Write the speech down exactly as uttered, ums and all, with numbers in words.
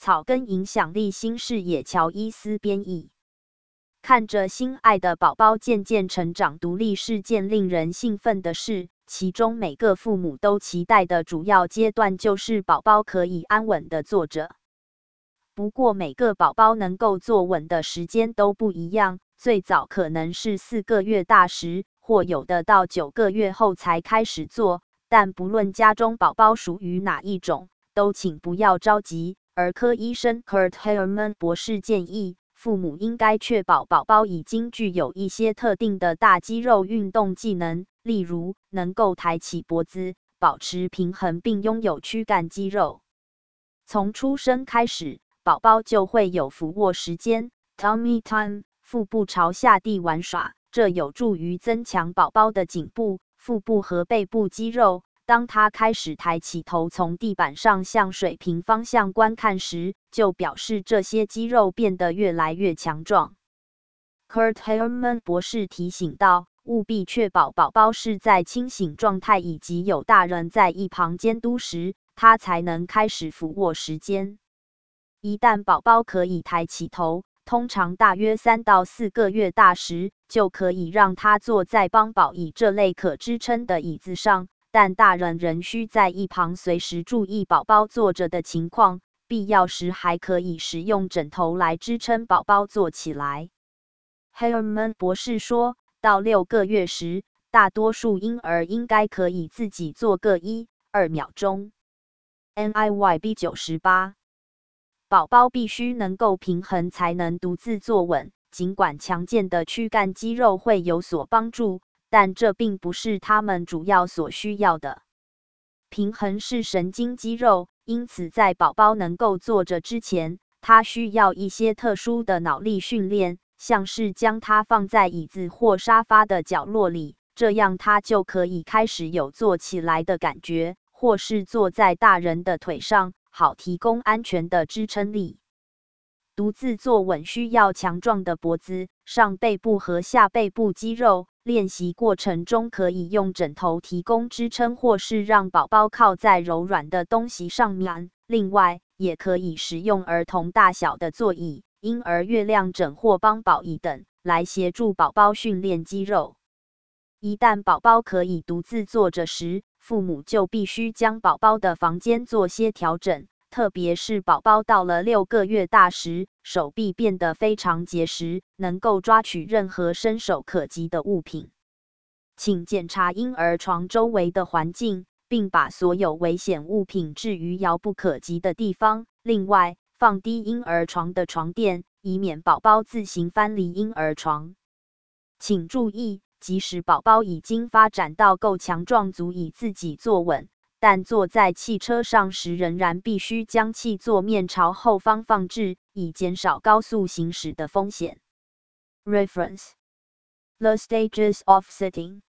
草根影响力新视野乔伊斯编译。看着心爱的宝宝渐渐成长独立是件令人兴奋的事，其中每个父母都期待的主要阶段就是宝宝可以安稳地坐着。不过每个宝宝能够坐稳的时间都不一样，最早可能是四个月大时，或有的到九个月后才开始坐，但不论家中宝宝属于哪一种，都请不要着急。儿科医生 Kurt Herman 博士建议，父母应该确保宝宝已经具有一些特定的大肌肉运动技能，例如能够抬起脖子、保持平衡并拥有躯干肌肉。从出生开始，宝宝就会有俯卧时间 （tummy time）， 腹部朝下地玩耍，这有助于增强宝宝的颈部、腹部和背部肌肉。当他开始抬起头从地板上向水平方向观看时，就表示这些肌肉变得越来越强壮。Kurt Herman 博士提醒道，务必确保宝宝是在清醒状态以及有大人在一旁监督时，他才能开始俯卧时间。一旦宝宝可以抬起头，通常大约三到四个月大时，就可以让他坐在帮宝椅这类可支撑的椅子上。但大人仍需在一旁随时注意宝宝坐着的情况，必要时还可以使用枕头来支撑宝宝坐起来。Herman 博士说，到六个月时，大多数婴儿应该可以自己坐个一、二秒钟。N I Y B 九十八，宝宝必须能够平衡才能独自坐稳，尽管强健的躯干肌肉会有所帮助，但这并不是他们主要所需要的。平衡是神经肌肉，因此在宝宝能够坐着之前，他需要一些特殊的脑力训练，像是将它放在椅子或沙发的角落里，这样他就可以开始有坐起来的感觉，或是坐在大人的腿上，好提供安全的支撑力。独自坐稳需要强壮的脖子、上背部和下背部肌肉。练习过程中可以用枕头提供支撑，或是让宝宝靠在柔软的东西上面。另外，也可以使用儿童大小的座椅、婴儿月亮枕或帮宝椅等，来协助宝宝训练肌肉。一旦宝宝可以独自坐着时，父母就必须将宝宝的房间做些调整。特别是宝宝到了六个月大时，手臂变得非常结实，能够抓取任何伸手可及的物品。请检查婴儿床周围的环境，并把所有危险物品置于遥不可及的地方。另外，放低婴儿床的床垫，以免宝宝自行翻离婴儿床。请注意，即使宝宝已经发展到够强壮，足以自己坐稳，但坐在汽车上时仍然必须将汽座面朝后方放置，以减少高速行驶的风险。Reference: The Stages of Sitting